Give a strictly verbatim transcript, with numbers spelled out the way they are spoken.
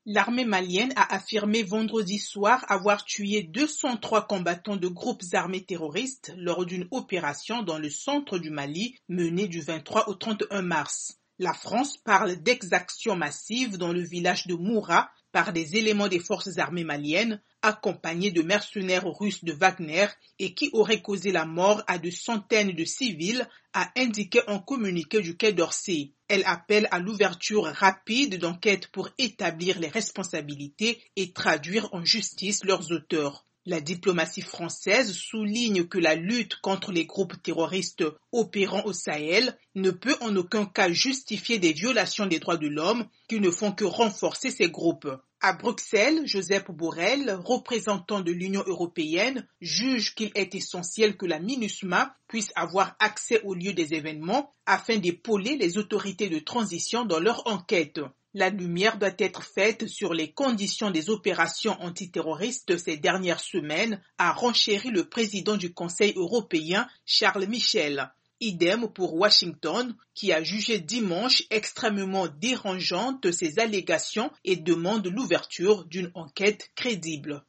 L'armée malienne a affirmé vendredi soir avoir tué deux cent trois combattants de groupes armés terroristes lors d'une opération dans le centre du Mali menée du vingt-trois au trente et un mars. La France parle d'exactions massives dans le village de Moura par des éléments des forces armées maliennes, accompagnés de mercenaires russes de Wagner et qui auraient causé la mort à de centaines de civils, a indiqué un communiqué du Quai d'Orsay. Elle appelle à l'ouverture rapide d'enquêtes pour établir les responsabilités et traduire en justice leurs auteurs. La diplomatie française souligne que la lutte contre les groupes terroristes opérant au Sahel ne peut en aucun cas justifier des violations des droits de l'homme qui ne font que renforcer ces groupes. À Bruxelles, Josep Borrell, représentant de l'Union européenne, juge qu'il est essentiel que la MINUSMA puisse avoir accès au lieu des événements afin d'épauler les autorités de transition dans leur enquête. La lumière doit être faite sur les conditions des opérations antiterroristes ces dernières semaines, a renchéri le président du Conseil européen, Charles Michel. Idem pour Washington, qui a jugé dimanche extrêmement dérangeantes ces allégations et demande l'ouverture d'une enquête crédible.